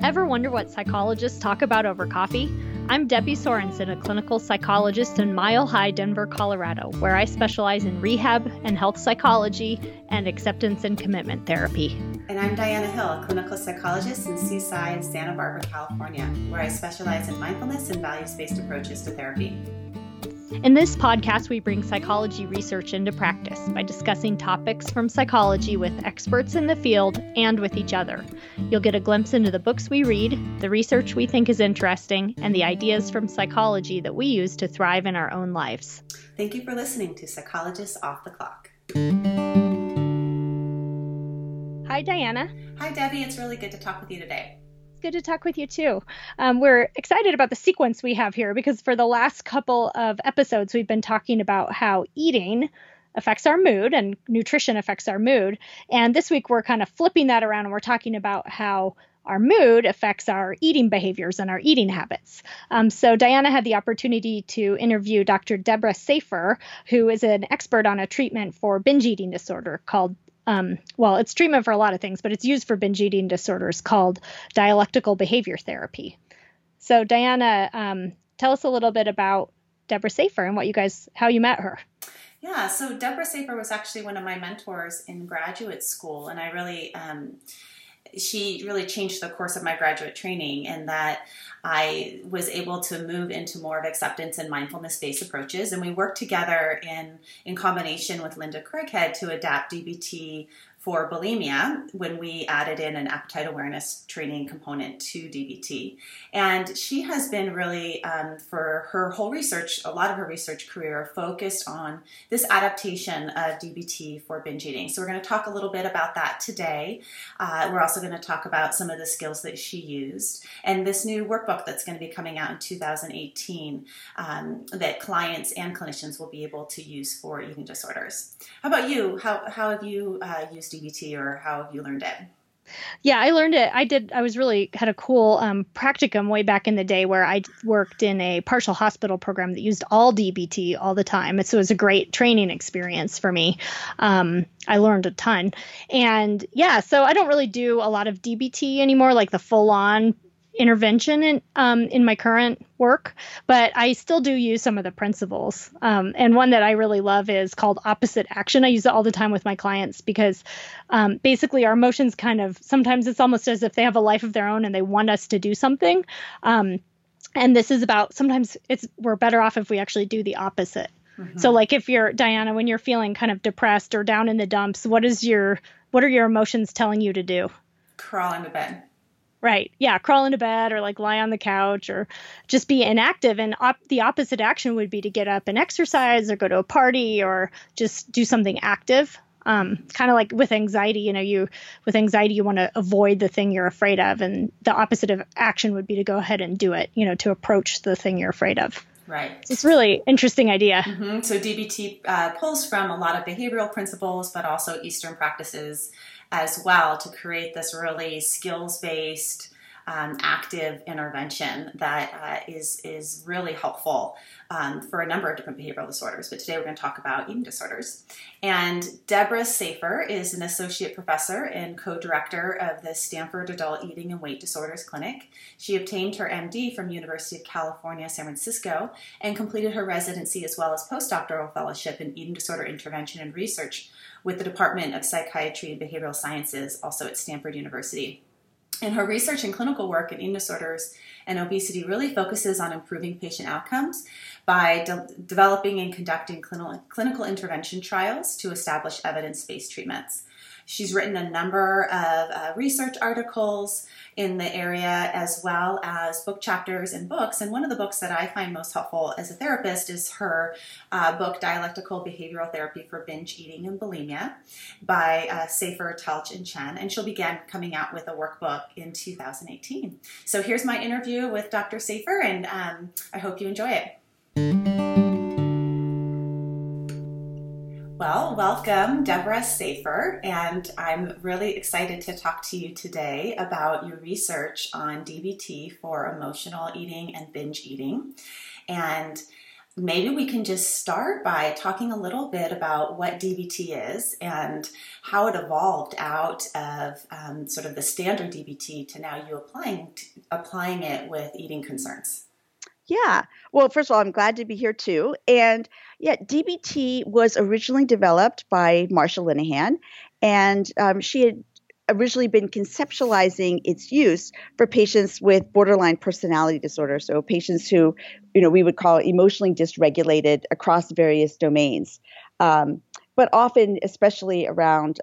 Ever wonder what psychologists talk about over coffee? I'm Debbie Sorensen, a clinical psychologist in Mile High, Denver, Colorado, where I specialize in rehab and health psychology and acceptance and commitment therapy. And I'm Diana Hill, a clinical psychologist in Seaside, Santa Barbara, California, where I specialize in mindfulness and values-based approaches to therapy. In this podcast, we bring psychology research into practice by discussing topics from psychology with experts in the field and with each other. You'll get a glimpse into the books we read, the research we think is interesting, and the ideas from psychology that we use to thrive in our own lives. Thank you for listening to Psychologists Off the Clock. Hi, Diana. Hi, Debbie. It's really good to talk with you today. Good to talk with you too. We're excited about the sequence we have here because for the last couple of episodes, we've been talking about how eating affects our mood and nutrition affects our mood. And this week, we're kind of flipping that around and we're talking about how our mood affects our eating behaviors and our eating habits. So Diana had the opportunity to interview Dr. Deborah Safer, who is an expert on a treatment for binge eating disorder called it's treatment for a lot of things, but it's used for binge eating disorders called dialectical behavior therapy. So Diana, tell us a little bit about Deborah Safer and how you met her. Yeah, so Deborah Safer was actually one of my mentors in graduate school, and I really, she really changed the course of my graduate training in that I was able to move into more of acceptance and mindfulness-based approaches. And we worked together in combination with Linda Craighead to adapt DBT for bulimia when we added in an appetite awareness training component to DBT. And she has been really, for her whole research, a lot of her research career focused on this adaptation of DBT for binge eating. So we're going to talk a little bit about that today. We're also going to talk about some of the skills that she used and this new workbook that's going to be coming out in 2018 that clients and clinicians will be able to use for eating disorders. How about you? How have you used DBT, or how have you learned it? Yeah, I learned it. I had a cool practicum way back in the day where I worked in a partial hospital program that used all DBT all the time. So it was a great training experience for me. I learned a ton. And yeah, so I don't really do a lot of DBT anymore, like the full-on intervention in my current work, but I still do use some of the principles. And one that I really love is called opposite action. I use it all the time with my clients because basically our emotions sometimes it's almost as if they have a life of their own and they want us to do something. And this is about, sometimes we're better off if we actually do the opposite. Mm-hmm. So like if you're, Diana, when you're feeling kind of depressed or down in the dumps, what are your emotions telling you to do? Crawl into bed. Right. Yeah. Crawl into bed or like lie on the couch or just be inactive. And the opposite action would be to get up and exercise or go to a party or just do something active. Kind of like with anxiety, you want to avoid the thing you're afraid of. And the opposite of action would be to go ahead and do it, to approach the thing you're afraid of. Right. It's a really interesting idea. Mm-hmm. So DBT pulls from a lot of behavioral principles, but also Eastern practices as well to create this really skills-based, active intervention that is really helpful for a number of different behavioral disorders. But today we're going to talk about eating disorders. And Deborah Safer is an associate professor and co-director of the Stanford Adult Eating and Weight Disorders Clinic. She obtained her MD from University of California, San Francisco, and completed her residency as well as postdoctoral fellowship in eating disorder intervention and research with the Department of Psychiatry and Behavioral Sciences, also at Stanford University. And her research and clinical work in eating disorders and obesity really focuses on improving patient outcomes by developing and conducting clinical intervention trials to establish evidence-based treatments. She's written a number of research articles in the area as well as book chapters and books. And one of the books that I find most helpful as a therapist is her book, Dialectical Behavioral Therapy for Binge Eating and Bulimia by Safer, Telch, and Chen. And she'll begin coming out with a workbook in 2018. So here's my interview with Dr. Safer, and I hope you enjoy it. Well, welcome, Deborah Safer, and I'm really excited to talk to you today about your research on DBT for emotional eating and binge eating. And maybe we can just start by talking a little bit about what DBT is and how it evolved out of sort of the standard DBT to now you applying it with eating concerns. Yeah. Well, first of all, I'm glad to be here too. And yeah, DBT was originally developed by Marsha Linehan, and she had originally been conceptualizing its use for patients with borderline personality disorder. So patients who, we would call emotionally dysregulated across various domains. But often, especially around,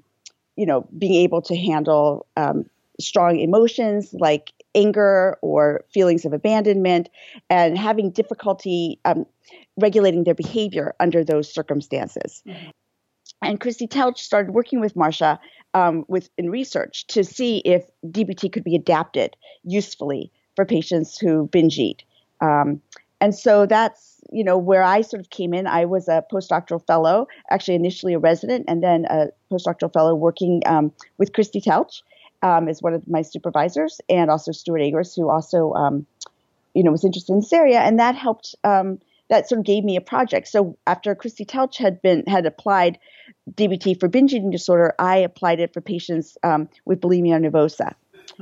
being able to handle strong emotions like anger or feelings of abandonment, and having difficulty regulating their behavior under those circumstances. Mm-hmm. And Christy Telch started working with Marsha in research to see if DBT could be adapted usefully for patients who binge eat. And so that's, where I sort of came in. I was a postdoctoral fellow, actually initially a resident, and then a postdoctoral fellow working with Christy Telch as one of my supervisors, and also Stuart Agers, who also, was interested in this area. And that helped, that sort of gave me a project. So after Christy Telch had applied DBT for binge eating disorder, I applied it for patients with bulimia nervosa.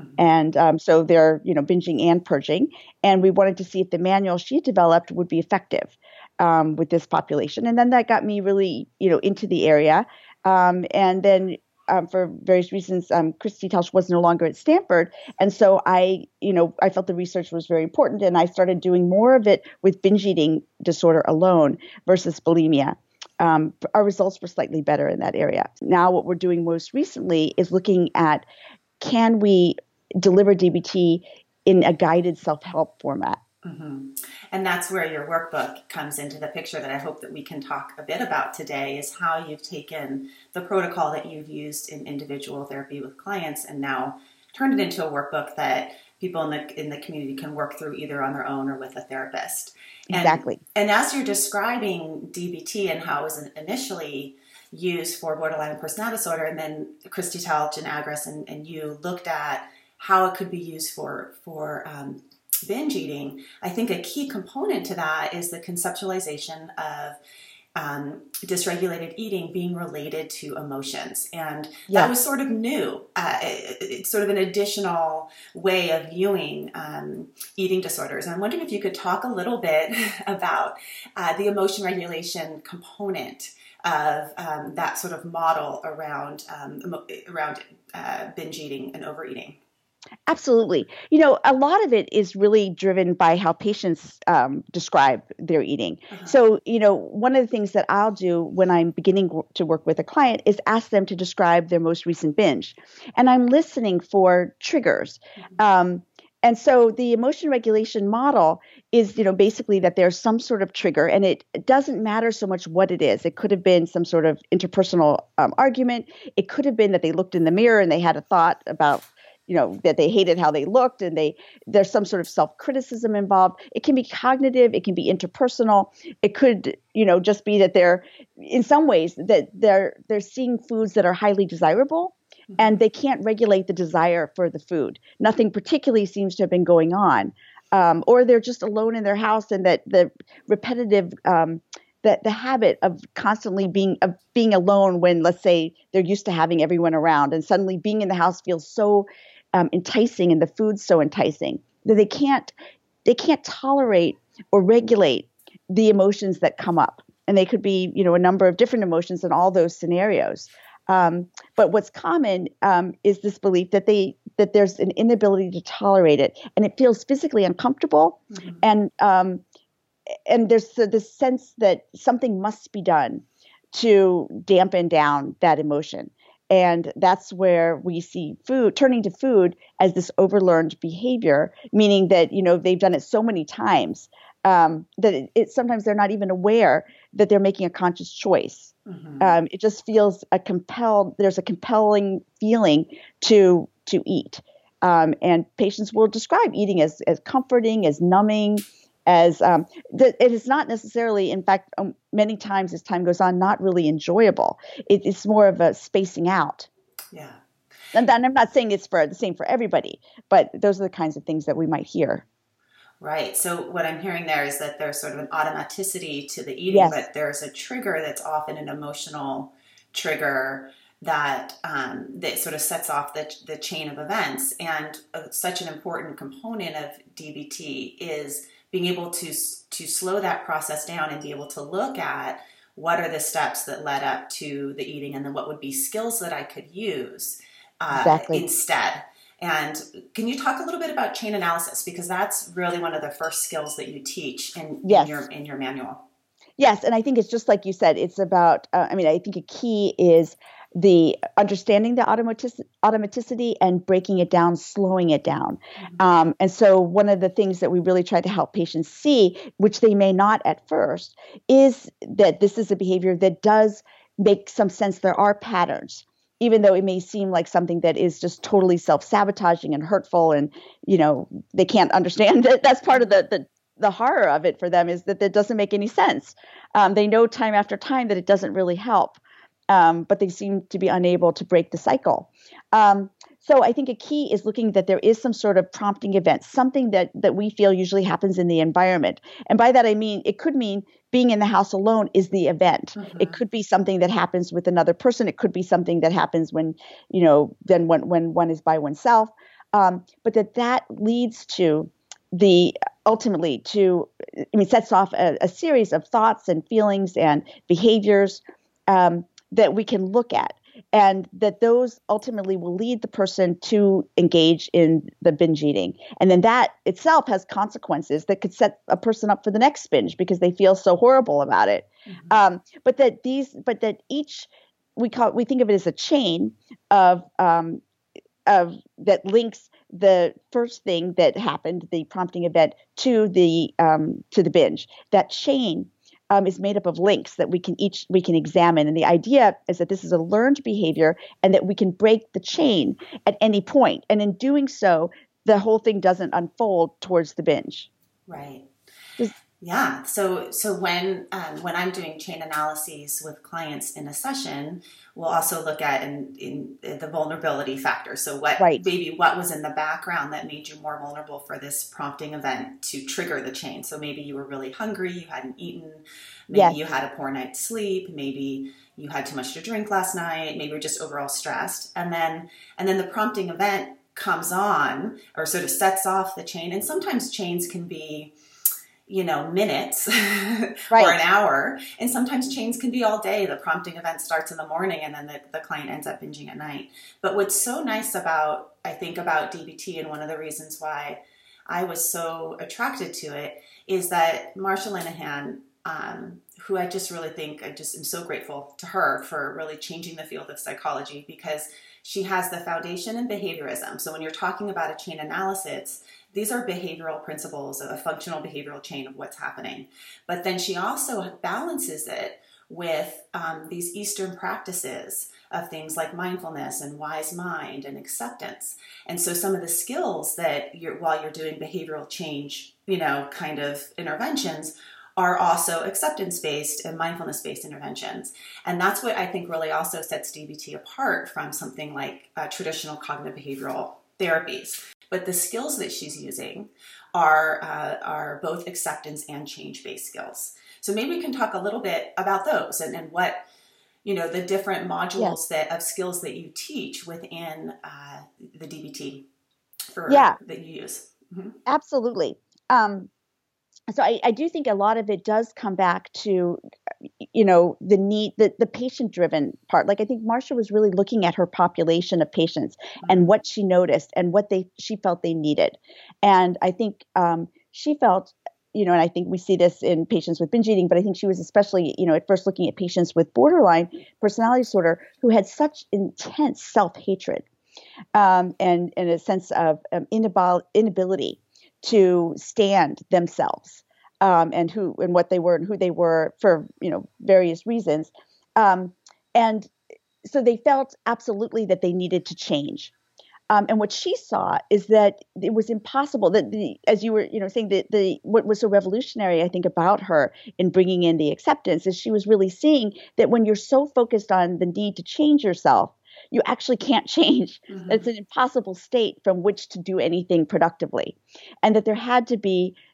And so they're, binging and purging. And we wanted to see if the manual she developed would be effective with this population. And then that got me really, into the area. And then for various reasons, Christy Telch was no longer at Stanford. And so I felt the research was very important. And I started doing more of it with binge eating disorder alone versus bulimia. Our results were slightly better in that area. Now what we're doing most recently is looking at, can we deliver DBT in a guided self-help format? Mm-hmm. And that's where your workbook comes into the picture that I hope that we can talk a bit about today, is how you've taken the protocol that you've used in individual therapy with clients and now turned it into a workbook that people in the community can work through either on their own or with a therapist. Exactly. And as you're describing DBT and how it was initially used for borderline personality disorder, and then Christy Telch and Agres and you looked at how it could be used for binge eating, I think a key component to that is the conceptualization of dysregulated eating being related to emotions. And that was sort of new. It's sort of an additional way of viewing eating disorders. And I'm wondering if you could talk a little bit about the emotion regulation component of that sort of model around binge eating and overeating. Absolutely. A lot of it is really driven by how patients describe their eating. Uh-huh. So, one of the things that I'll do when I'm beginning to work with a client is ask them to describe their most recent binge. And I'm listening for triggers. Mm-hmm. And so the emotion regulation model is, basically that there's some sort of trigger, and it doesn't matter so much what it is. It could have been some sort of interpersonal argument. It could have been that they looked in the mirror and they had a thought about that they hated how they looked, and there's some sort of self-criticism involved. It can be cognitive, it can be interpersonal. It could, just be that they're, in some ways, that they're seeing foods that are highly desirable, mm-hmm. and they can't regulate the desire for the food. Nothing particularly seems to have been going on. Or they're just alone in their house, and that the repetitive that the habit of constantly being alone when, let's say, they're used to having everyone around, and suddenly being in the house feels so enticing, and the food's so enticing that they can't tolerate or regulate the emotions that come up. And they could be, a number of different emotions in all those scenarios. But what's common is this belief that there's an inability to tolerate it, and it feels physically uncomfortable, mm-hmm. And there's this sense that something must be done to dampen down that emotion. And that's where we see turning to food as this overlearned behavior, meaning that, they've done it so many times that sometimes they're not even aware that they're making a conscious choice. Mm-hmm. It just feels there's a compelling feeling to eat. And patients will describe eating as comforting, as numbing, as it is not necessarily, in fact, many times as time goes on, not really enjoyable. It's more of a spacing out. Yeah. And I'm not saying it's the same for everybody, but those are the kinds of things that we might hear. Right. So what I'm hearing there is that there's sort of an automaticity to the eating, Yes, but there's a trigger that's often an emotional trigger that that sort of sets off the chain of events. And such an important component of DBT is being able to slow that process down and be able to look at what are the steps that led up to the eating, and then what would be skills that I could use exactly. instead. And can you talk a little bit about chain analysis, because that's really one of the first skills that you teach Yes. in your manual. Yes, and I think it's just like you said. It's about. I think a key is the understanding the automaticity and breaking it down, slowing it down. And so one of the things that we really try to help patients see, which they may not at first, is that this is a behavior that does make some sense. There are patterns, even though it may seem like something that is just totally self-sabotaging and hurtful, and they can't understand that. That's part of the horror of it for them, is that it doesn't make any sense. They know time after time that it doesn't really help, but they seem to be unable to break the cycle. So I think a key is looking that there is some sort of prompting event, something that we feel usually happens in the environment. And by that, I mean, it could mean being in the house alone is the event. It could be something that happens with another person. It could be something that happens when one is by oneself. But that leads to sets off a series of thoughts and feelings and behaviors that we can look at, and that those ultimately will lead the person to engage in the binge eating. And then that itself has consequences that could set a person up for the next binge because they feel so horrible about it. But that we think of it as a chain of that links the first thing that happened, the prompting event, to the binge. That chain is made up of links that we can examine, and the idea is that this is a learned behavior, and that we can break the chain at any point. And in doing so, the whole thing doesn't unfold towards the binge. Right. Yeah. So when I'm doing chain analyses with clients in a session, we'll also look at in the vulnerability factor. So what was in the background that made you more vulnerable for this prompting event to trigger the chain? So maybe you were really hungry, you hadn't eaten, maybe you had a poor night's sleep, maybe you had too much to drink last night, maybe you're just overall stressed. And then the prompting event comes on, or sort of sets off the chain. And sometimes chains can be minutes or an hour. And sometimes chains can be all day. The prompting event starts in the morning, and then the client ends up binging at night. But what's so nice about DBT, and one of the reasons why I was so attracted to it, is that Marsha Linehan, who I just really think, I just am so grateful to her for really changing the field of psychology, because she has the foundation in behaviorism. So when you're talking about a chain analysis, these are behavioral principles, a functional behavioral chain of what's happening. But then she also balances it with these Eastern practices of things like mindfulness and wise mind and acceptance. And so some of the skills that while you're doing behavioral change, kind of interventions, are also acceptance-based and mindfulness-based interventions. And that's what I think really also sets DBT apart from something like traditional cognitive behavioral therapies. But the skills that she's using are both acceptance and change-based skills. So maybe we can talk a little bit about those and what, the different modules of skills that you teach within the DBT that you use. Mm-hmm. Absolutely. So I do think a lot of it does come back to, the need, the patient-driven part. Like, I think Marsha was really looking at her population of patients and what she noticed and what she felt they needed. And I think she felt, and I think we see this in patients with binge eating, but I think she was especially, at first looking at patients with borderline personality disorder who had such intense self-hatred and a sense of inability to stand themselves, and what they were and who they were for various reasons, and so they felt absolutely that they needed to change. And what she saw is that it was impossible. That as you were saying, what was so revolutionary, I think, about her in bringing in the acceptance is she was really seeing that when you're so focused on the need to change yourself, you actually can't change. Mm-hmm. It's an impossible state from which to do anything productively. And that there had to be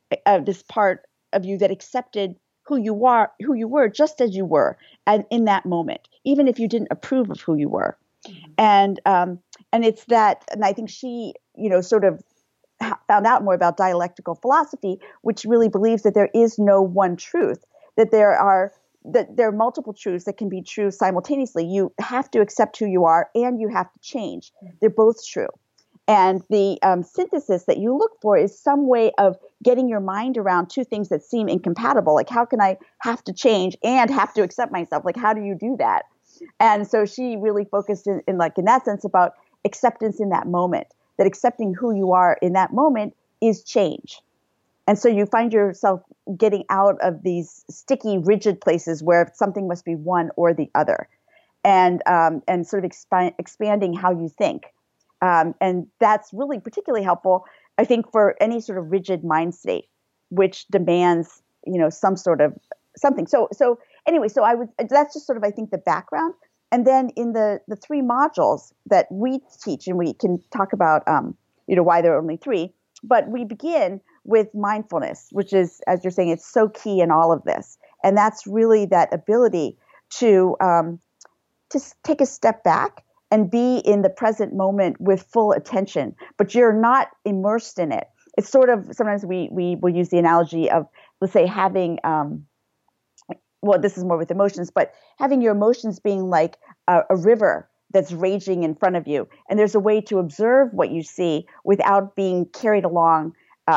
this part of you that accepted who you were just as you were, and in that moment, even if you didn't approve of who you were. Mm-hmm. And it's that, and I think she, sort of found out more about dialectical philosophy, which really believes that there is no one truth, that there are multiple truths that can be true simultaneously. You have to accept who you are, and you have to change. They're both true. And the synthesis that you look for is some way of getting your mind around two things that seem incompatible. Like, how can I have to change and have to accept myself? Like, how do you do that? And so she really focused in that sense about acceptance in that moment, that accepting who you are in that moment is change. And so you find yourself getting out of these sticky, rigid places where something must be one or the other, and sort of expanding how you think. And that's really particularly helpful, I think, for any sort of rigid mind state, which demands, some sort of something. So anyway, that's just sort of, I think, the background. And then in the 3 modules that we teach, and we can talk about, why there are only 3, but we begin with mindfulness, which is, as you're saying, it's so key in all of this. And that's really that ability to take a step back and be in the present moment with full attention, but you're not immersed in it. It's sort of, sometimes we will use the analogy of, let's say, having, this is more with emotions, but having your emotions being like a river that's raging in front of you. And there's a way to observe what you see without being carried along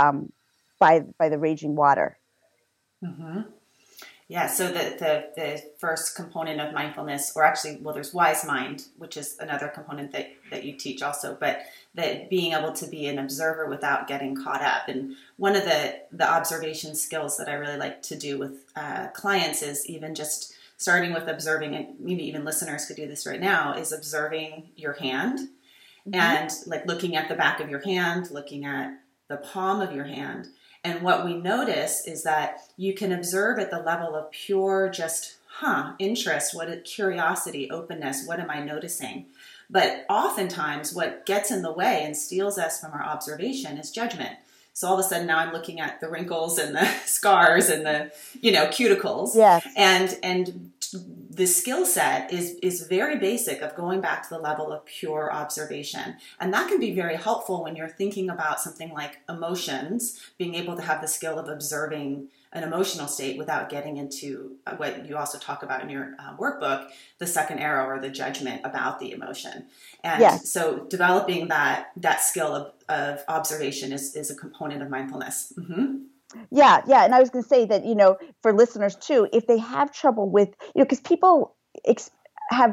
by the raging water. Mm-hmm. Yeah, so the first component of mindfulness, or actually, there's wise mind, which is another component that you teach also, but that being able to be an observer without getting caught up. And one of the observation skills that I really like to do with clients is even just starting with observing, and maybe even listeners could do this right now, is observing your hand. Mm-hmm. And like looking at the back of your hand, looking at the palm of your hand. And what we notice is that you can observe at the level of pure just, interest, curiosity, openness, what am I noticing? But oftentimes what gets in the way and steals us from our observation is judgment. So all of a sudden now I'm looking at the wrinkles and the scars and the, cuticles. Yes. And the skill set is very basic of going back to the level of pure observation. And that can be very helpful when you're thinking about something like emotions, being able to have the skill of observing an emotional state without getting into what you also talk about in your workbook, the second arrow, or the judgment about the emotion. And yes. So developing that skill of observation is a component of mindfulness. Mm-hmm. Yeah. And I was going to say that, for listeners too, if they have trouble with, because people have,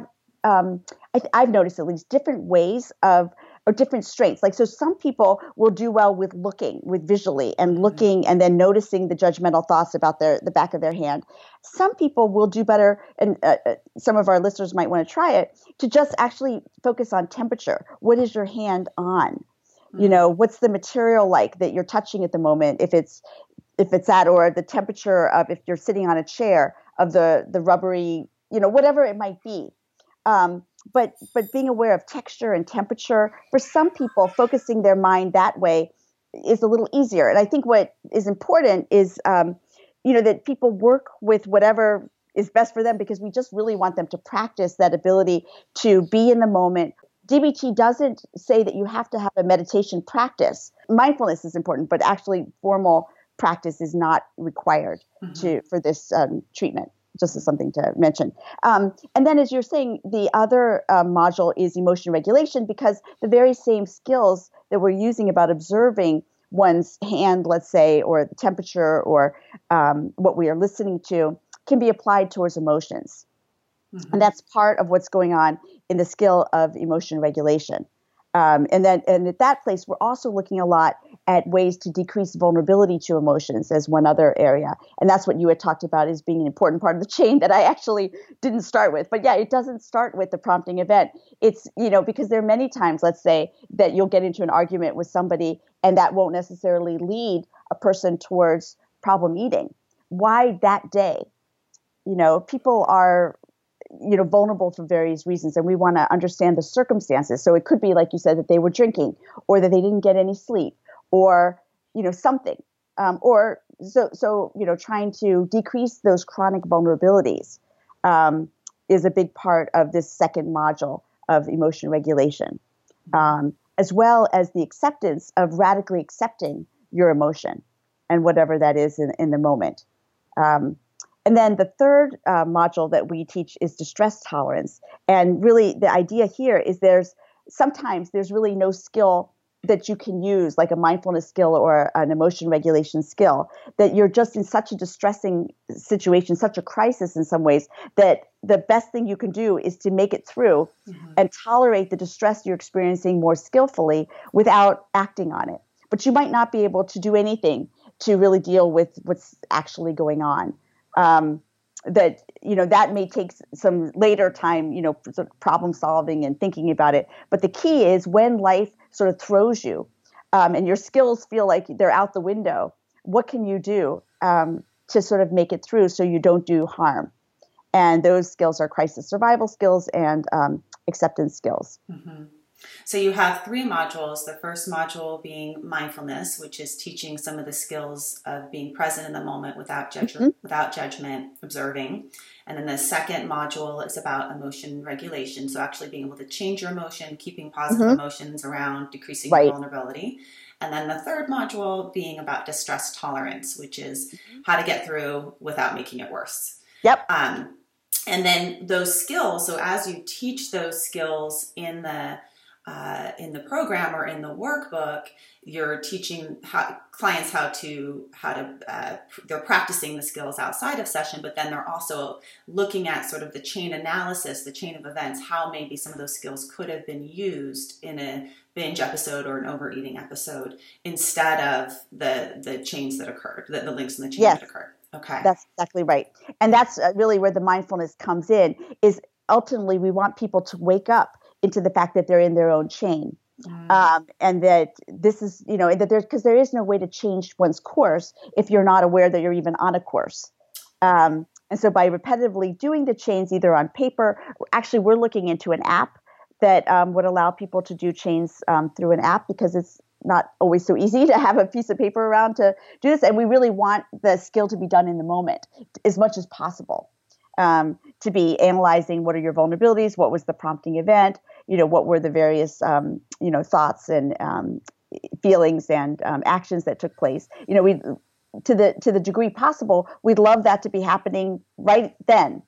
I've noticed at least different ways or different strengths. Like, so some people will do well with visually and looking, and then noticing the judgmental thoughts about the back of their hand. Some people will do better, and some of our listeners might want to try it, to just actually focus on temperature. What is your hand on? What's the material like that you're touching at the moment? If it's that, or the temperature of, if you're sitting on a chair, of the rubbery, whatever it might be. But being aware of texture and temperature, for some people, focusing their mind that way is a little easier. And I think what is important is, that people work with whatever is best for them, because we just really want them to practice that ability to be in the moment. DBT doesn't say that you have to have a meditation practice. Mindfulness is important, but actually formal practice is not required for this treatment. Just as something to mention. And then, as you're saying, the other module is emotion regulation, because the very same skills that we're using about observing one's hand, let's say, or the temperature, or what we are listening to, can be applied towards emotions. Mm-hmm. And that's part of what's going on in the skill of emotion regulation. And at that place, we're also looking a lot at ways to decrease vulnerability to emotions as one other area. And that's what you had talked about as being an important part of the chain that I actually didn't start with. But yeah, it doesn't start with the prompting event. It's, because there are many times, let's say, that you'll get into an argument with somebody, and that won't necessarily lead a person towards problem eating. Why that day? People are vulnerable for various reasons, and we want to understand the circumstances. So it could be, like you said, that they were drinking, or that they didn't get any sleep, or, something. or trying to decrease those chronic vulnerabilities is a big part of this second module of emotion regulation, as well as the acceptance of radically accepting your emotion and whatever that is in the moment. And then the third module that we teach is distress tolerance. And really the idea here is sometimes there's really no skill that you can use, like a mindfulness skill or an emotion regulation skill, that you're just in such a distressing situation, such a crisis in some ways, that the best thing you can do is to make it through and tolerate the distress you're experiencing more skillfully without acting on it. But you might not be able to do anything to really deal with what's actually going on. That may take some later time, sort of problem solving and thinking about it. But the key is when life sort of throws you and your skills feel like they're out the window, what can you do to sort of make it through so you don't do harm? And those skills are crisis survival skills and acceptance skills. Mm-hmm. So you have 3 modules, the first module being mindfulness, which is teaching some of the skills of being present in the moment without judgment, observing. And then the second module is about emotion regulation. So actually being able to change your emotion, keeping positive emotions around, decreasing your vulnerability. And then the third module being about distress tolerance, which is how to get through without making it worse. Yep. And then those skills, so as you teach those skills in the program or in the workbook, you're teaching clients how to they're practicing the skills outside of session, but then they're also looking at sort of the chain analysis, the chain of events, how maybe some of those skills could have been used in a binge episode or an overeating episode instead of the chains that occurred, the links in the chain that occurred. Okay. That's exactly right. And that's really where the mindfulness comes in, is ultimately we want people to wake up into the fact that they're in their own chain. And that this is, because there is no way to change one's course if you're not aware that you're even on a course. And so by repetitively doing the chains either on paper, actually we're looking into an app that would allow people to do chains through an app, because it's not always so easy to have a piece of paper around to do this. And we really want the skill to be done in the moment as much as possible. To be analyzing what are your vulnerabilities, what was the prompting event, what were the various, thoughts and feelings and actions that took place. We, to the degree possible, we'd love that to be happening right then.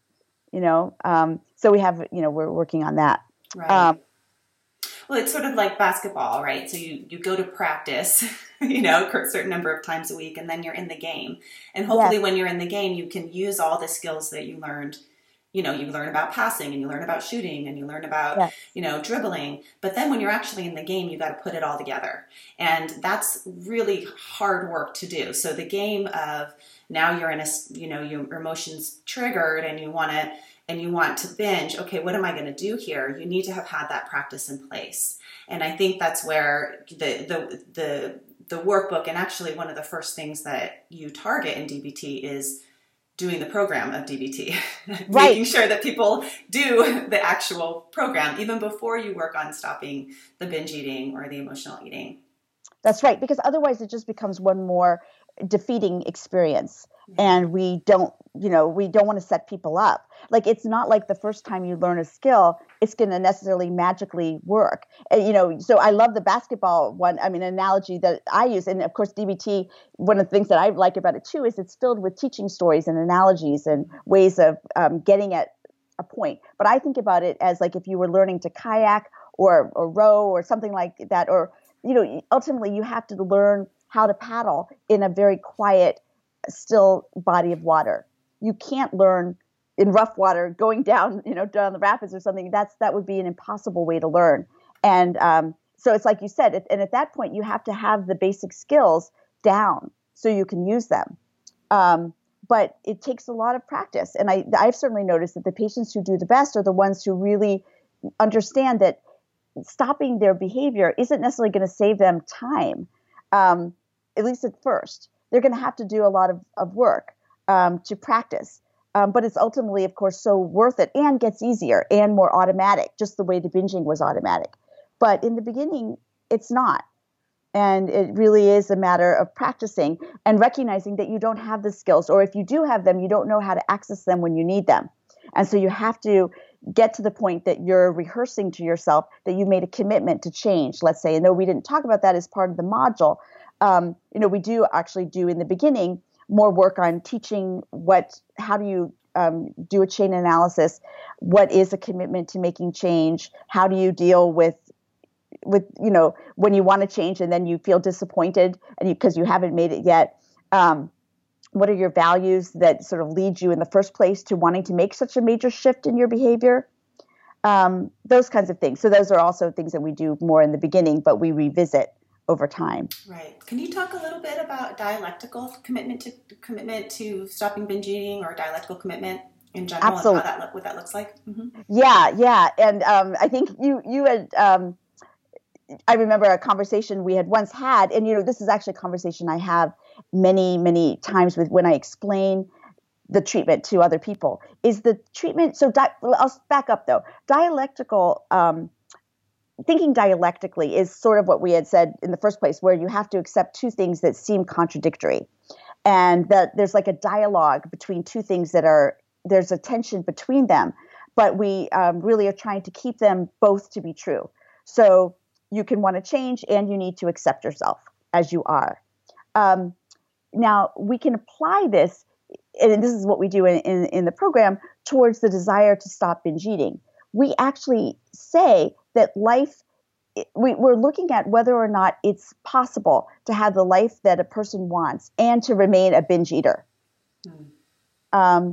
So we have, we're working on that. Right. Well, it's sort of like basketball, right? So you go to practice, a certain number of times a week, and then you're in the game. And hopefully when you're in the game, you can use all the skills that you learned. You learn about passing and you learn about shooting and you learn about, dribbling. But then when you're actually in the game, you got to put it all together. And that's really hard work to do. So the game of now you're in your emotions triggered and you want to binge. Okay, what am I going to do here? You need to have had that practice in place. And I think that's where the workbook, and actually one of the first things that you target in DBT is doing the program of DBT, making sure that people do the actual program even before you work on stopping the binge eating or the emotional eating. That's right, because otherwise it just becomes one more defeating experience. And we don't want to set people up. Like, it's not like the first time you learn a skill, it's going to necessarily magically work. So I love the basketball one. I mean, analogy that I use, and of course, DBT, one of the things that I like about it too, is it's filled with teaching stories and analogies and ways of getting at a point. But I think about it as like if you were learning to kayak or row or something like that, or, ultimately you have to learn how to paddle in a very quiet, still body of water. You can't learn in rough water going down, down the rapids or something. That would be an impossible way to learn. And so it's like you said, and at that point you have to have the basic skills down so you can use them. But it takes a lot of practice. And I've certainly noticed that the patients who do the best are the ones who really understand that stopping their behavior isn't necessarily going to save them time, at least at first. They're going to have to do a lot of work to practice. But it's ultimately, of course, so worth it and gets easier and more automatic, just the way the binging was automatic. But in the beginning, it's not. And it really is a matter of practicing and recognizing that you don't have the skills, or if you do have them, you don't know how to access them when you need them. And so you have to get to the point that you're rehearsing to yourself that you made a commitment to change, let's say. And though we didn't talk about that as part of the module, we do actually do in the beginning more work on teaching how do you do a chain analysis, what is a commitment to making change, how do you deal with when you want to change and then you feel disappointed and because you haven't made it yet. What are your values that sort of lead you in the first place to wanting to make such a major shift in your behavior? Those kinds of things. So those are also things that we do more in the beginning, but we revisit over time. Right. Can you talk a little bit about dialectical commitment to stopping binge eating, or dialectical commitment in general? Absolutely. And what that looks like? Mm-hmm. Yeah. And I think you had. I remember a conversation we had once had, and this is actually a conversation I have many, many times when I explain the treatment to other people. Is the treatment so? I'll back up though. Dialectical thinking dialectically is sort of what we had said in the first place, where you have to accept two things that seem contradictory, and that there's like a dialogue between two things there's a tension between them, but we really are trying to keep them both to be true. So you can want to change and you need to accept yourself as you are. Now, we can apply this, and this is what we do in the program, towards the desire to stop binge eating. We actually say that we're looking at whether or not it's possible to have the life that a person wants and to remain a binge eater. And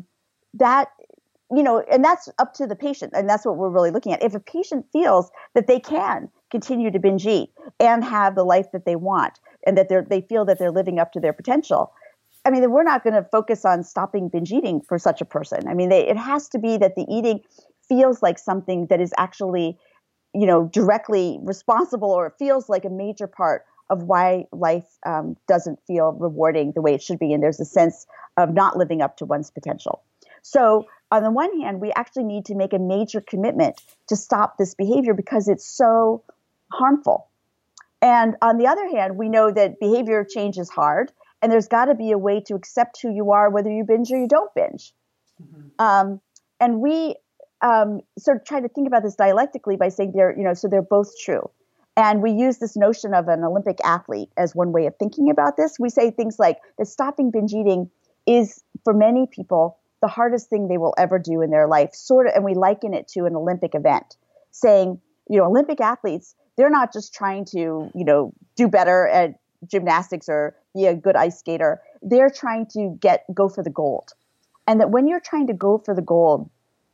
that's up to the patient, and that's what we're really looking at. If a patient feels that they can continue to binge eat and have the life that they want, and that they feel that they're living up to their potential, then we're not going to focus on stopping binge eating for such a person. It has to be that the eating feels like something that is actually, directly responsible, or it feels like a major part of why life doesn't feel rewarding the way it should be, and there's a sense of not living up to one's potential. So on the one hand, we actually need to make a major commitment to stop this behavior because it's so harmful. And on the other hand, we know that behavior change is hard, and there's got to be a way to accept who you are, whether you binge or you don't binge. Mm-hmm. And we sort of try to think about this dialectically by saying they're both true. And we use this notion of an Olympic athlete as one way of thinking about this. We say things like that stopping binge eating is, for many people, the hardest thing they will ever do in their life, and we liken it to an Olympic event, saying, Olympic athletes, they're not just trying to, do better at gymnastics or be a good ice skater. They're trying to go for the gold. And that when you're trying to go for the gold,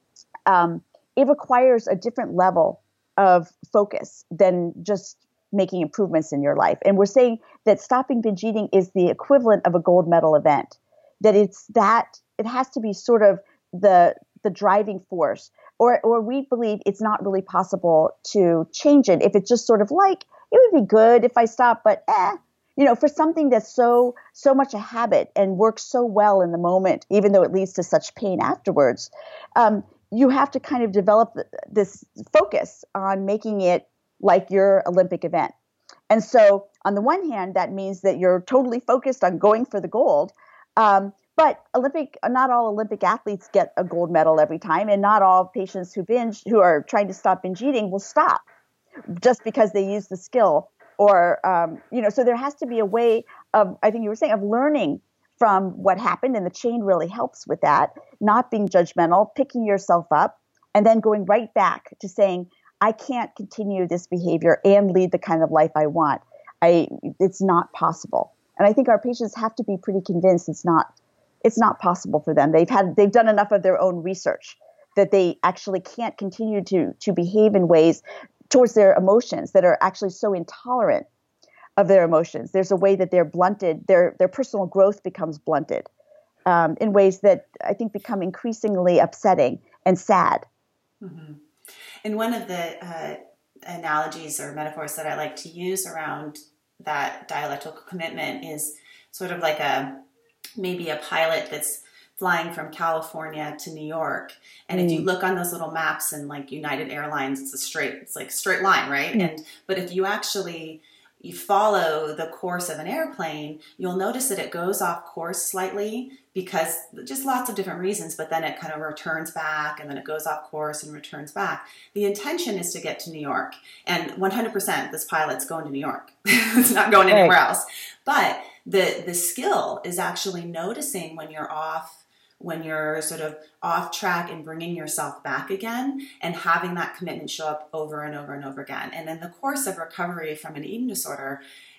it requires a different level of focus than just making improvements in your life. And we're saying that stopping binge eating is the equivalent of a gold medal event, that it has to be sort of the driving force, or we believe it's not really possible to change it if it's just sort of like, it would be good if I stop, but for something that's so much a habit and works so well in the moment, even though it leads to such pain afterwards, you have to kind of develop this focus on making it like your Olympic event. And so on the one hand, that means that you're totally focused on going for the gold. But not all Olympic athletes get a gold medal every time, and not all patients who are trying to stop binge eating will stop just because they use the skill. Or, so there has to be a way of, I think you were saying, of learning from what happened, and the chain really helps with that, not being judgmental, picking yourself up, and then going right back to saying, I can't continue this behavior and lead the kind of life I want. It's not possible. And I think our patients have to be pretty convinced it's not possible for them. They've done enough of their own research that they actually can't continue to behave in ways towards their emotions that are actually so intolerant of their emotions. There's a way that they're blunted, their personal growth becomes blunted in ways that I think become increasingly upsetting and sad. Mm-hmm. And one of the analogies or metaphors that I like to use around that dialectical commitment is sort of like maybe a pilot that's flying from California to New York. And if you look on those little maps and like United Airlines, it's a straight line, right? But if you actually, you follow the course of an airplane, you'll notice that it goes off course slightly because just lots of different reasons, but then it kind of returns back and then it goes off course and returns back. The intention is to get to New York, and 100% this pilot's going to New York. It's not going anywhere else. But the skill is actually noticing when you're off, when you're sort of off track and bringing yourself back again and having that commitment show up over and over and over again. And in the course of recovery from an eating disorder,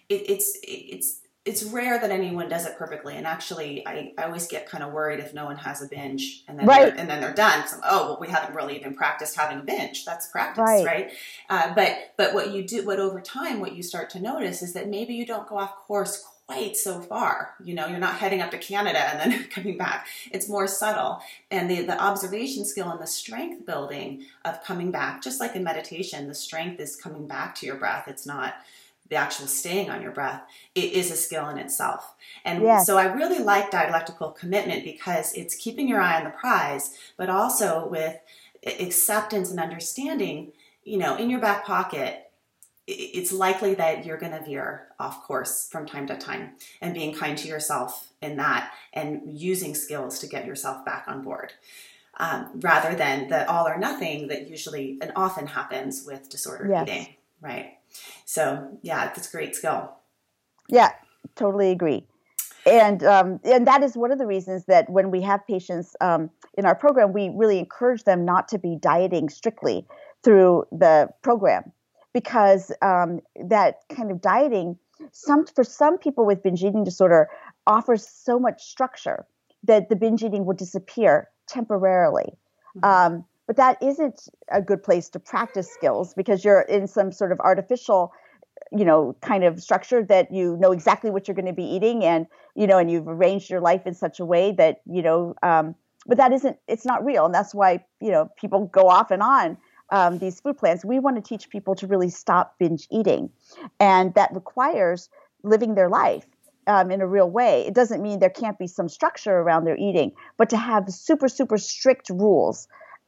it's rare that anyone does it perfectly. And actually, I always get kind of worried if no one has a binge and then they're done. So, we haven't really even practiced having a binge. That's practice, right? But what you do, what over time, what you start to notice is that maybe you don't go off course quite so far. You're not heading up to Canada and then coming back. It's more subtle. And the observation skill and the strength building of coming back, just like in meditation, the strength is coming back to your breath. It's not the actual staying on your breath. It is a skill in itself. And so I really like dialectical commitment because it's keeping your eye on the prize, but also with acceptance and understanding, in your back pocket, it's likely that you're going to veer off course from time to time, and being kind to yourself in that and using skills to get yourself back on board, rather than the all or nothing that usually and often happens with disordered eating, right? So it's a great skill. Yeah, totally agree. And that is one of the reasons that when we have patients in our program, we really encourage them not to be dieting strictly through the program. Because that kind of dieting, for some people with binge eating disorder, offers so much structure that the binge eating will disappear temporarily. Mm-hmm. But that isn't a good place to practice skills because you're in some sort of artificial, kind of structure that you know exactly what you're going to be eating, and and you've arranged your life in such a way that but it's not real, and that's why people go off and on. These food plans, we want to teach people to really stop binge eating. And that requires living their life in a real way. It doesn't mean there can't be some structure around their eating, but to have super, super strict rules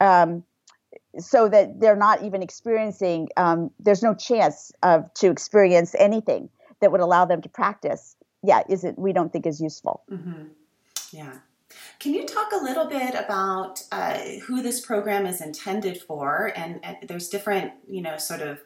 so that they're not even experiencing, there's no chance to experience anything that would allow them to practice, we don't think is useful. Mm-hmm. Yeah. Can you talk a little bit about who this program is intended for? And there's different, sort of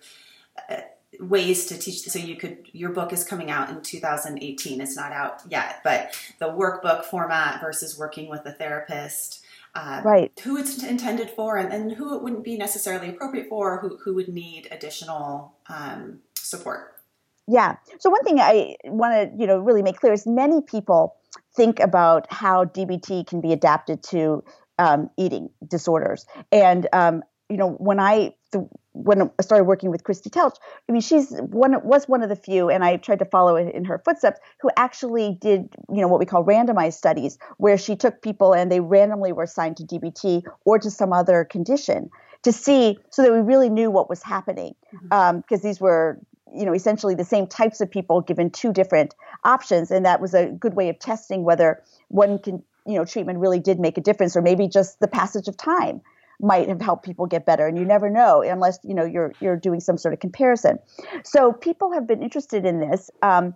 ways to teach. So your book is coming out in 2018. It's not out yet, but the workbook format versus working with a therapist, who it's intended for and who it wouldn't be necessarily appropriate for, who would need additional support. Yeah. So one thing I want to, really make clear is many people think about how DBT can be adapted to eating disorders. And, when I started working with Christy Telch, she's was one of the few, and I tried to follow in her footsteps, who actually did, what we call randomized studies, where she took people and they randomly were assigned to DBT or to some other condition to see, so that we really knew what was happening. Because these were essentially the same types of people given two different options. And that was a good way of testing whether one treatment really did make a difference, or maybe just the passage of time might have helped people get better. And you never know unless, you're doing some sort of comparison. So people have been interested in this. And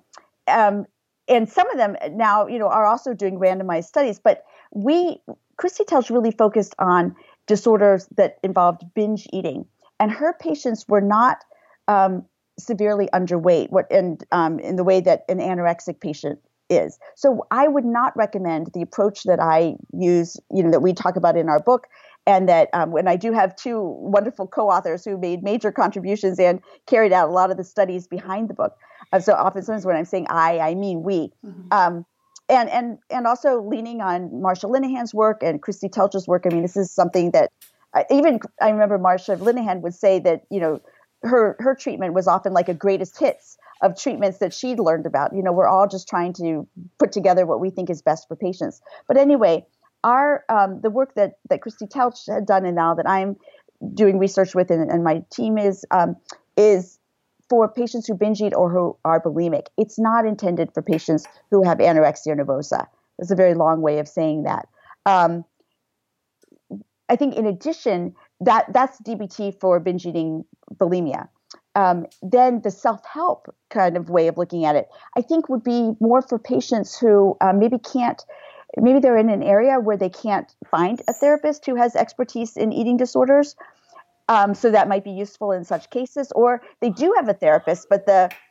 some of them now, are also doing randomized studies, but Christy Telch really focused on disorders that involved binge eating, and her patients were not, severely underweight, in the way that an anorexic patient is. So I would not recommend the approach that I use, that we talk about in our book, and that when I do have two wonderful co-authors who made major contributions and carried out a lot of the studies behind the book. So oftentimes when I'm saying I mean we. Mm-hmm. And also leaning on Marsha Linehan's work and Christy Telch's work. This is something that I remember Marsha Linehan would say that, her treatment was often like a greatest hits of treatments that she'd learned about. We're all just trying to put together what we think is best for patients. But anyway, the work that Christy Telch had done, and now that I'm doing research with, and my team is for patients who binge eat or who are bulimic. It's not intended for patients who have anorexia nervosa. That's a very long way of saying that. I think in addition, that's DBT for binge eating bulimia. then the self-help kind of way of looking at it, I think would be more for patients who maybe they're in an area where they can't find a therapist who has expertise in eating disorders. So that might be useful in such cases, or they do have a therapist, but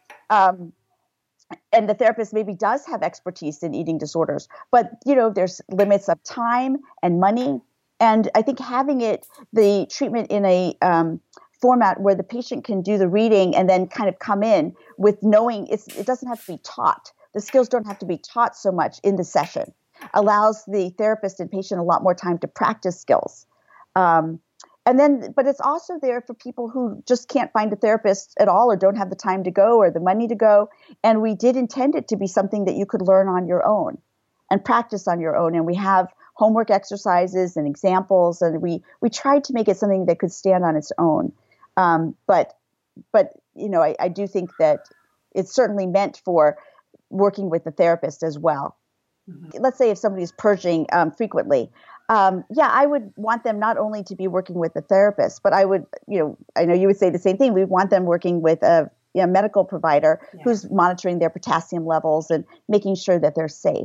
and the therapist maybe does have expertise in eating disorders, but there's limits of time and money. And I think having the treatment in a format where the patient can do the reading and then kind of come in with knowing it doesn't have to be taught. The skills don't have to be taught so much in the session. Allows the therapist and patient a lot more time to practice skills. But it's also there for people who just can't find a therapist at all or don't have the time to go or the money to go. And we did intend it to be something that you could learn on your own and practice on your own. And we have homework exercises and examples, and we tried to make it something that could stand on its own. But I do think that it's certainly meant for working with the therapist as well. Mm-hmm. Let's say if somebody is purging frequently, I would want them not only to be working with the therapist, but I would, I know you would say the same thing. We want them working with a medical provider who's monitoring their potassium levels and making sure that they're safe.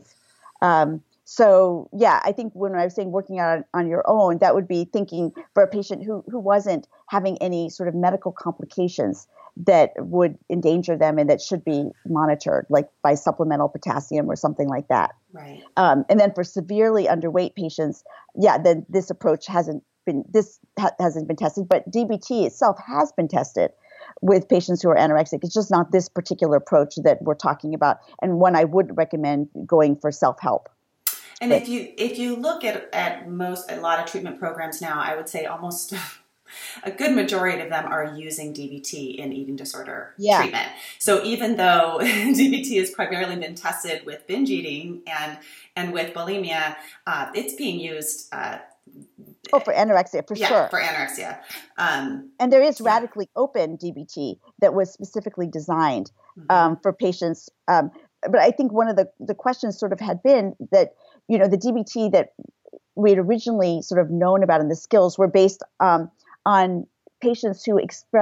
I think when I was saying working on your own, that would be thinking for a patient who wasn't having any sort of medical complications that would endanger them and that should be monitored, like by supplemental potassium or something like that. Right. And then for severely underweight patients, then this approach hasn't been tested, but DBT itself has been tested with patients who are anorexic. It's just not this particular approach that we're talking about, and one I would recommend going for self-help. And if you look at a lot of treatment programs now, I would say almost a good majority of them are using DBT in eating disorder treatment. So even though DBT has primarily been tested with binge eating and with bulimia, it's being used for anorexia, for sure. For anorexia. And there is radically open DBT that was specifically designed for patients. But I think one of the questions sort of had been that, the DBT that we had originally sort of known about and the skills were based on patients who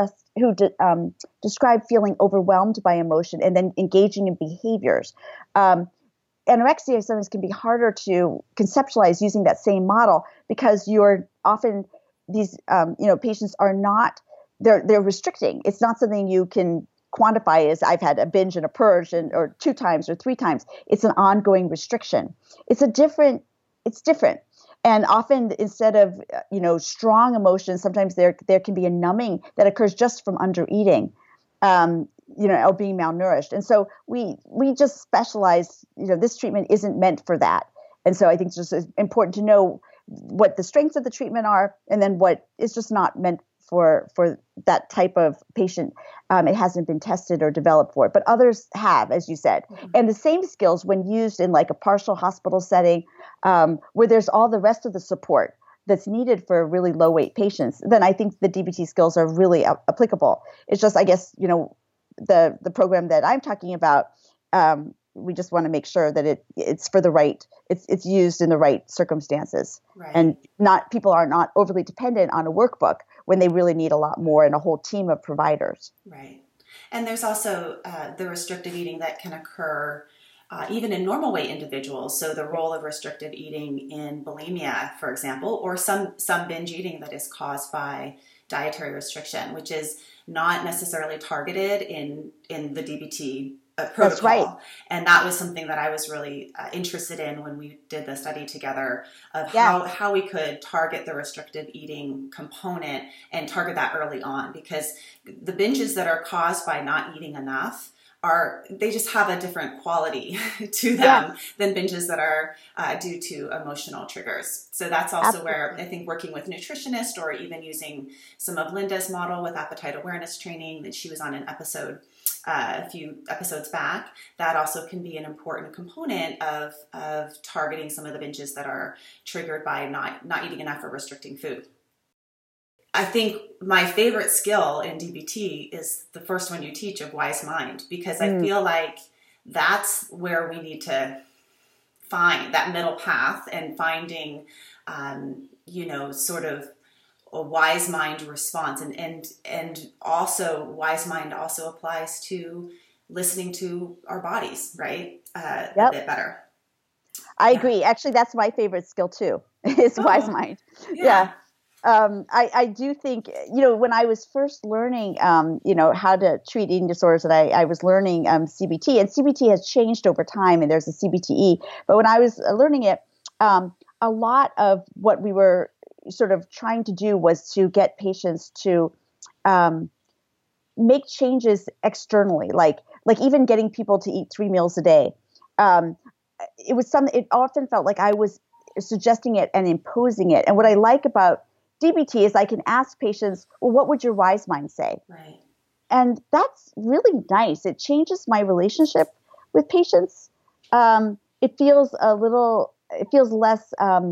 described feeling overwhelmed by emotion and then engaging in behaviors. Anorexia sometimes can be harder to conceptualize using that same model because you're often these patients are not they're restricting. It's not something you can quantify as I've had a binge and a purge or 2 times or 3 times. It's an ongoing restriction. It's different. And often instead of, strong emotions, sometimes there can be a numbing that occurs just from under eating, or being malnourished. And so we just specialize, this treatment isn't meant for that. And so I think it's just important to know what the strengths of the treatment are and then what is just not meant for that type of patient. It hasn't been tested or developed for it, but others have, as you said. Mm-hmm. And the same skills when used in like a partial hospital setting, where there's all the rest of the support that's needed for really low weight patients, then I think the DBT skills are really applicable. It's just, I guess, the program that I'm talking about, we just want to make sure that it's for the right, it's used in the right circumstances. Right. And people are not overly dependent on a workbook when they really need a lot more and a whole team of providers. Right. And there's also the restrictive eating that can occur even in normal weight individuals. So the role of restrictive eating in bulimia, for example, or some binge eating that is caused by dietary restriction, which is not necessarily targeted in the DBT protocol. That's right. And that was something that I was really interested in when we did the study together of how we could target the restrictive eating component and target that early on, because the binges that are caused by not eating enough they just have a different quality to them than binges that are due to emotional triggers. So that's also where I think working with nutritionists or even using some of Linda's model with appetite awareness training that she was on an episode a few episodes back, that also can be an important component of targeting some of the binges that are triggered by not eating enough or restricting food. I think my favorite skill in DBT is the first one you teach of Wise Mind, because I feel like that's where we need to find that middle path and finding, sort of a wise mind response, and also wise mind also applies to listening to our bodies, right? A bit better. I agree. Actually, that's my favorite skill too, is wise mind. Yeah. I do think, when I was first learning, how to treat eating disorders, and I was learning CBT, and CBT has changed over time, and there's a CBTE. But when I was learning it, a lot of what we were sort of trying to do was to get patients to make changes externally, like even getting people to eat 3 meals a day. It often felt like I was suggesting it and imposing it. And what I like about DBT is I can ask patients, well, what would your wise mind say? Right. And that's really nice. It changes my relationship with patients. It feels less,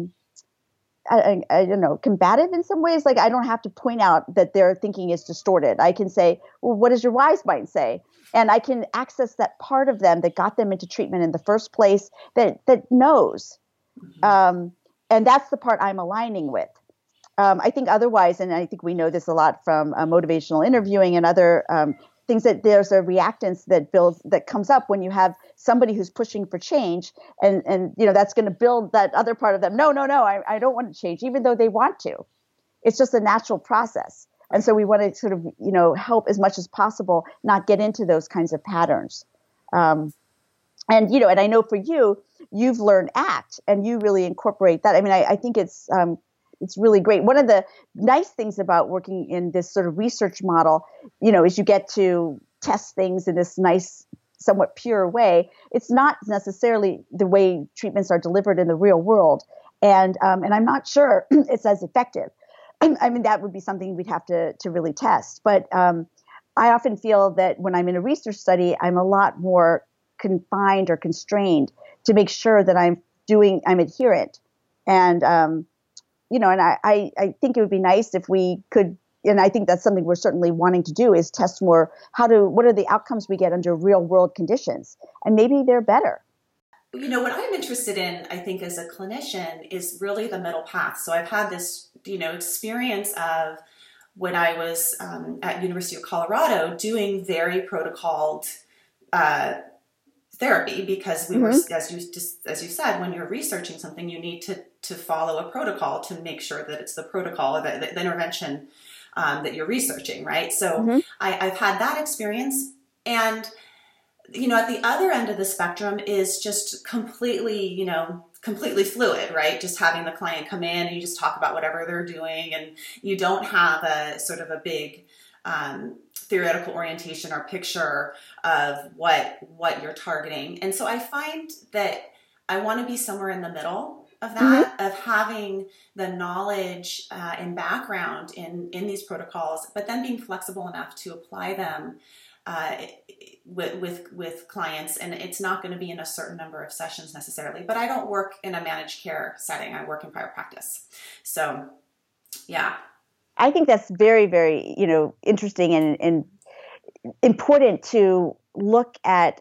I don't know, combative in some ways. Like I don't have to point out that their thinking is distorted. I can say, well, what does your wise mind say? And I can access that part of them that got them into treatment in the first place that knows. Mm-hmm. And that's the part I'm aligning with. I think otherwise, and I think we know this a lot from motivational interviewing and other things, that there's a reactance that comes up when you have somebody who's pushing for change, and that's going to build that other part of them. No, I don't want to change, even though they want to. It's just a natural process. And so we want to sort of, help as much as possible not get into those kinds of patterns. And I know for you, you've learned ACT, and you really incorporate that. I mean, I think it's really great. One of the nice things about working in this sort of research model, is you get to test things in this nice, somewhat pure way. It's not necessarily the way treatments are delivered in the real world. And I'm not sure it's as effective. I mean, that would be something we'd have to really test. But I often feel that when I'm in a research study, I'm a lot more confined or constrained to make sure that I'm adherent. And, and I think it would be nice if we could, and I think that's something we're certainly wanting to do, is test more what are the outcomes we get under real world conditions? And maybe they're better. What I'm interested in, I think, as a clinician, is really the middle path. So I've had this, experience of when I was at University of Colorado doing very protocoled therapy, because we were, as you said, when you're researching something, you need to follow a protocol to make sure that it's the protocol or the intervention that you're researching, right? So I've had that experience, and at the other end of the spectrum is just completely fluid, right? Just having the client come in and you just talk about whatever they're doing, and you don't have a sort of a big theoretical orientation or picture of what you're targeting. And so I find that I want to be somewhere in the middle of that, of having the knowledge and background in these protocols, but then being flexible enough to apply them with clients. And it's not going to be in a certain number of sessions necessarily, but I don't work in a managed care setting. I work in private practice. So yeah. I think that's very, very, interesting and important to look at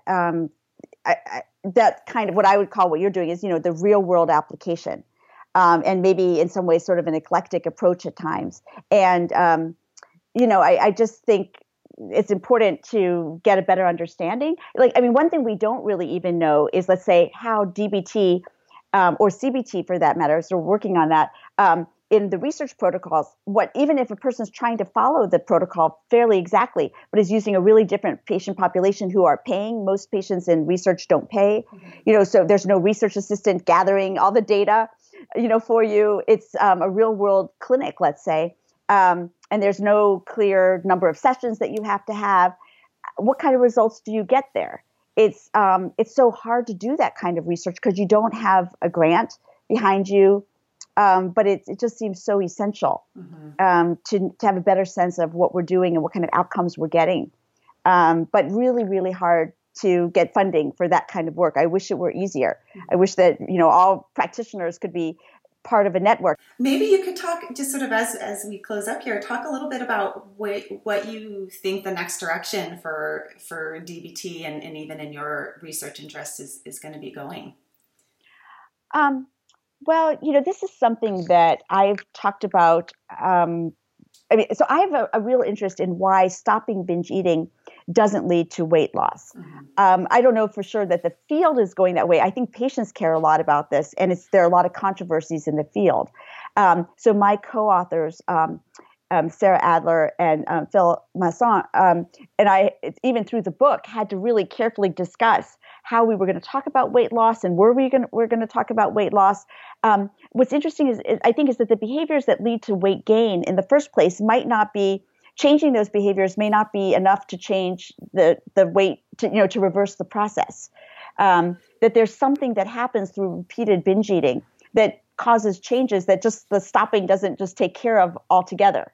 that kind of what I would call what you're doing is, the real world application, and maybe in some ways sort of an eclectic approach at times. And, I just think it's important to get a better understanding. One thing we don't really even know is, let's say, how DBT or CBT, for that matter, so we're working on that, in the research protocols, even if a person's trying to follow the protocol fairly exactly, but is using a really different patient population who are paying. Most patients in research don't pay, so there's no research assistant gathering all the data, for you. It's a real world clinic, let's say, and there's no clear number of sessions that you have to have. What kind of results do you get there? It's so hard to do that kind of research because you don't have a grant behind you. But it just seems so essential to have a better sense of what we're doing and what kind of outcomes we're getting. But really, really hard to get funding for that kind of work. I wish it were easier. I wish that, all practitioners could be part of a network. Maybe you could talk, just sort of as we close up here, talk a little bit about what you think the next direction for DBT and even in your research interest is going to be going. Well, this is something that I've talked about. So I have a real interest in why stopping binge eating doesn't lead to weight loss. I don't know for sure that the field is going that way. I think patients care a lot about this, and there are a lot of controversies in the field. So my co-authors, Sarah Adler and Phil Masson, and I, even through the book, had to really carefully discuss how we were going to talk about weight loss and we're going to talk about weight loss. What's interesting is that the behaviors that lead to weight gain in the first place might not be changing. Those behaviors may not be enough to change the weight to reverse the process. That there's something that happens through repeated binge eating that causes changes that just the stopping doesn't just take care of altogether.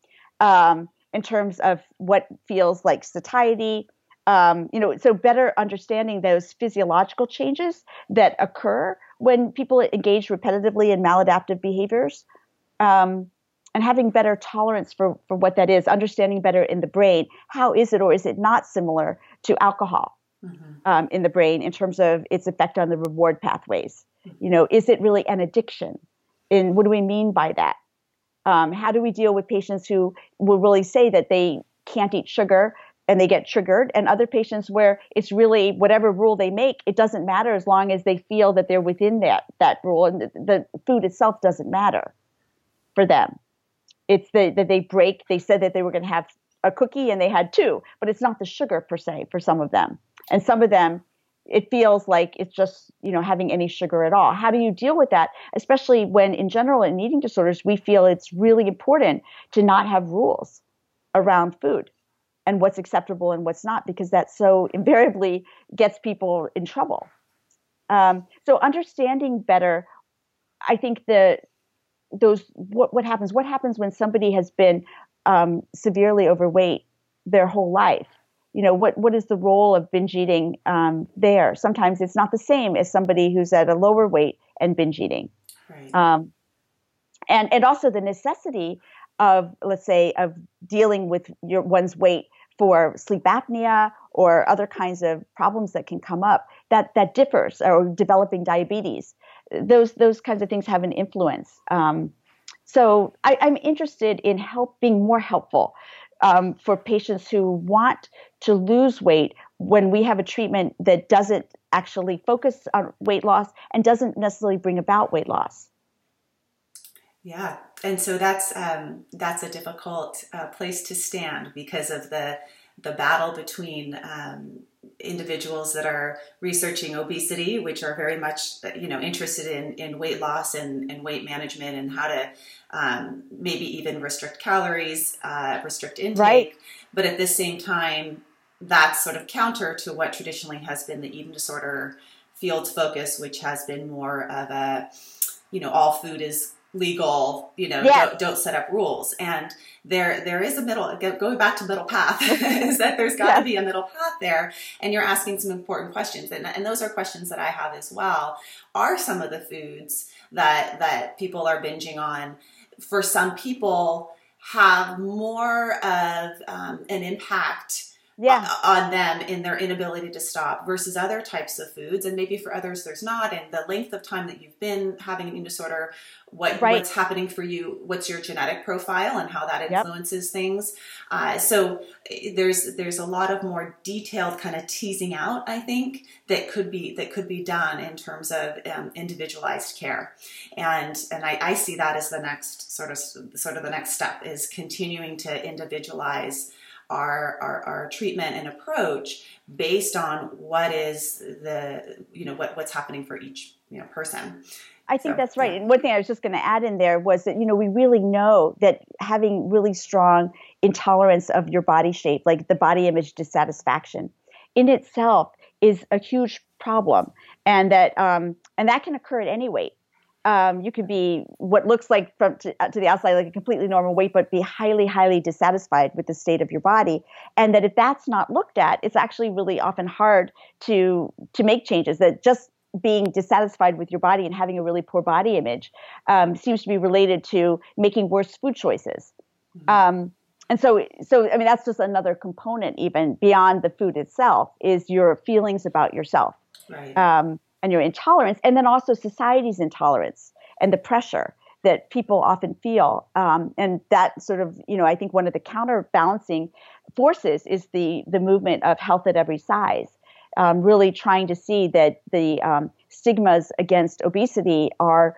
In terms of what feels like satiety, so better understanding those physiological changes that occur when people engage repetitively in maladaptive behaviors, and having better tolerance for what that is, understanding better in the brain, how is it or is it not similar to alcohol in the brain in terms of its effect on the reward pathways? Is it really an addiction? And what do we mean by that? How do we deal with patients who will really say that they can't eat sugar and they get triggered, and other patients where it's really whatever rule they make, it doesn't matter as long as they feel that they're within that rule, and the food itself doesn't matter for them. It's that they break. They said that they were going to have a cookie and they had two, but it's not the sugar per se for some of them. And some of them, it feels like it's just, having any sugar at all. How do you deal with that? Especially when in general in eating disorders, we feel it's really important to not have rules around food and what's acceptable and what's not, because that so invariably gets people in trouble. So understanding better, I think what happens when somebody has been severely overweight their whole life? What is the role of binge eating there? Sometimes it's not the same as somebody who's at a lower weight and binge eating. Right. And also the necessity of, let's say, of dealing with one's weight for sleep apnea or other kinds of problems that can come up that differs, or developing diabetes. Those kinds of things have an influence. So I'm interested in being more helpful for patients who want to lose weight when we have a treatment that doesn't actually focus on weight loss and doesn't necessarily bring about weight loss. Yeah, and so that's a difficult place to stand because of the battle between individuals that are researching obesity, which are very much interested in weight loss and weight management and how to maybe even restrict calories, restrict intake. Right. But at the same time, that's sort of counter to what traditionally has been the eating disorder field's focus, which has been more of a, all food is legal, yes. don't set up rules. And there is a middle, going back to middle path, is that there's got to be a middle path there. And you're asking some important questions. And those are questions that I have as well. Are some of the foods that people are binging on, for some people, have more of an impact on them in their inability to stop versus other types of foods? And maybe for others there's not, and the length of time that you've been having an eating disorder, what's happening for you, what's your genetic profile and how that influences things. So there's a lot of more detailed kind of teasing out, I think, that could be done in terms of individualized care. And I see that as the next sort of the next step, is continuing to individualize our treatment and approach based on what is what's happening for each person. I think that's right. And one thing I was just going to add in there was that, we really know that having really strong intolerance of your body shape, like the body image dissatisfaction in itself, is a huge problem. And that can occur at any weight. You could be what looks like to the outside like a completely normal weight, but be highly, highly dissatisfied with the state of your body. And that if that's not looked at, it's actually really often hard to make changes. That just being dissatisfied with your body and having a really poor body image seems to be related to making worse food choices. Mm-hmm. And so I mean, that's just another component, even beyond the food itself, is your feelings about yourself. Right. And your intolerance, and then also society's intolerance. and the pressure that people often feel. And that sort of, I think one of the counterbalancing forces is the movement of health at every size, really trying to see that the stigmas against obesity are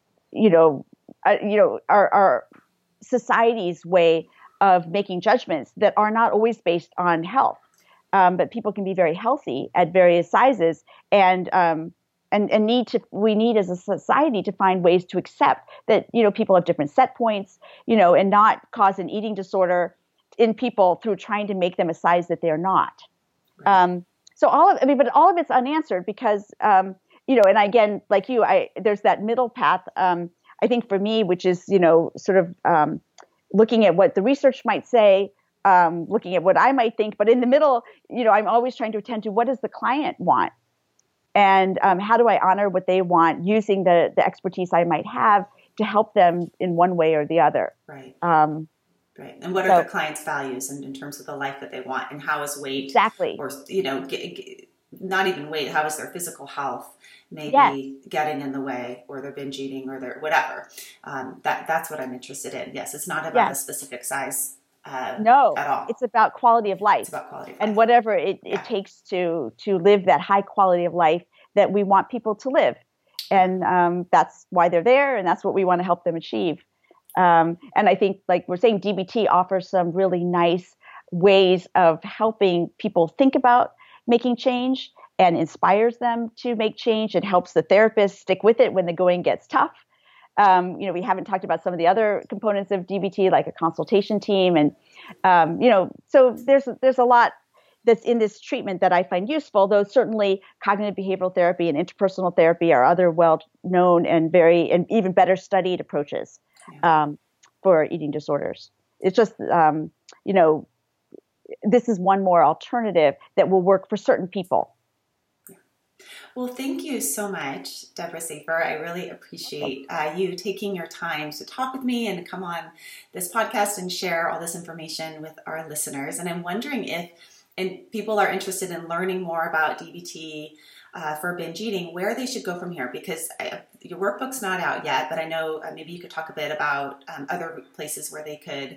society's way of making judgments that are not always based on health. But people can be very healthy at various sizes, and we need as a society to find ways to accept that people have different set points, and not cause an eating disorder in people through trying to make them a size that they're not. Right. But all of it's unanswered because and again, like you, there's that middle path. I think for me, which is sort of looking at what the research might say. Looking at what I might think, but in the middle, I'm always trying to attend to what does the client want, and how do I honor what they want using the expertise I might have to help them in one way or the other. Right. Right. And what are the client's values in terms of the life that they want, and how is weight exactly, or not even weight, how is their physical health maybe getting in the way, or they're binge eating, or they're whatever. That's what I'm interested in. Yes, it's not about a specific size. No, at all. It's about quality of life. It's about quality of life. And whatever it takes to live that high quality of life that we want people to live. And that's why they're there, and that's what we want to help them achieve. And I think, like we're saying, DBT offers some really nice ways of helping people think about making change, and inspires them to make change, and helps the therapist stick with it when the going gets tough. We haven't talked about some of the other components of DBT, like a consultation team. And, so there's a lot that's in this treatment that I find useful, though certainly cognitive behavioral therapy and interpersonal therapy are other well-known and even better studied approaches for eating disorders. It's just, this is one more alternative that will work for certain people. Well, thank you so much, Deborah Safer. I really appreciate you taking your time to talk with me and to come on this podcast and share all this information with our listeners. And I'm wondering if people are interested in learning more about DBT for binge eating, where they should go from here, because your workbook's not out yet, but I know maybe you could talk a bit about other places where they could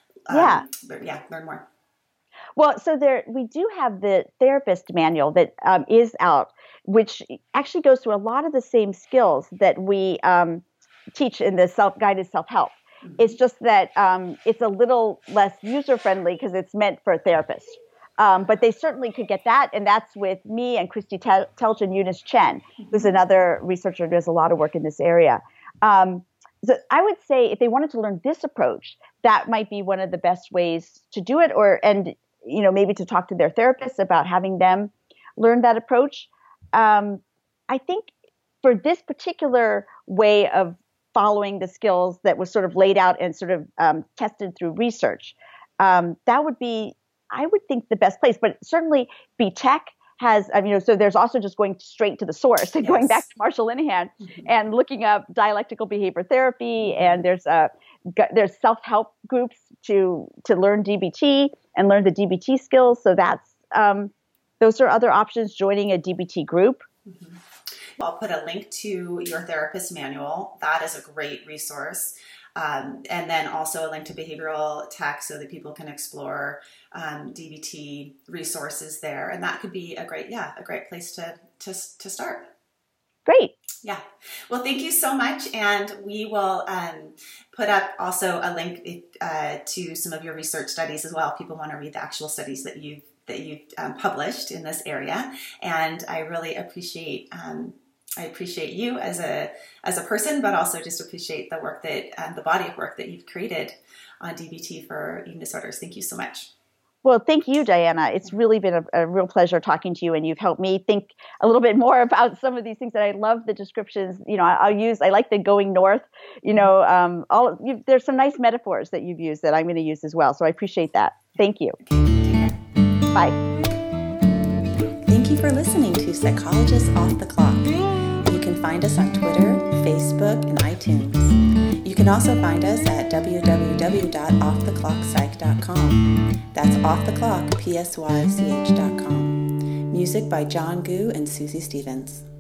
learn more. Well, so we do have the therapist manual that is out, which actually goes through a lot of the same skills that we teach in the self-guided self-help. Mm-hmm. It's just that it's a little less user-friendly because it's meant for therapists. But they certainly could get that, and that's with me and Christy Telch and Eunice Chen, who's another researcher who does a lot of work in this area. So I would say if they wanted to learn this approach, that might be one of the best ways to do it, and maybe to talk to their therapist about having them learn that approach. I think for this particular way of following the skills that was sort of laid out and sort of tested through research, that would be, I would think, the best place. But certainly BTech has, so there's also just going straight to the source and going back to Marshall Linehan and looking up dialectical behavior therapy, and there's self-help groups to learn DBT and learn the DBT skills. So that's those are other options. Joining a DBT group. Mm-hmm. I'll put a link to your therapist manual. That is a great resource. And then also a link to behavioral tech so that people can explore DBT resources there. And that could be a great place to start. Great. Yeah. Well, thank you so much. And we will put up also a link to some of your research studies as well. People want to read the actual studies that you've published in this area. And I really appreciate you as a person, but also just appreciate the work that the body of work that you've created on DBT for eating disorders. Thank you so much. Well, thank you, Diana. It's really been a real pleasure talking to you, and you've helped me think a little bit more about some of these things that I love the descriptions. I like the going north, there's some nice metaphors that you've used that I'm going to use as well. So I appreciate that. Thank you. Bye. Thank you for listening to Psychologists Off the Clock. You can find us on Twitter, Facebook, and iTunes. You can also find us at www.offtheclockpsych.com. That's offtheclock, PSYCH.com. Music by John Gu and Susie Stevens.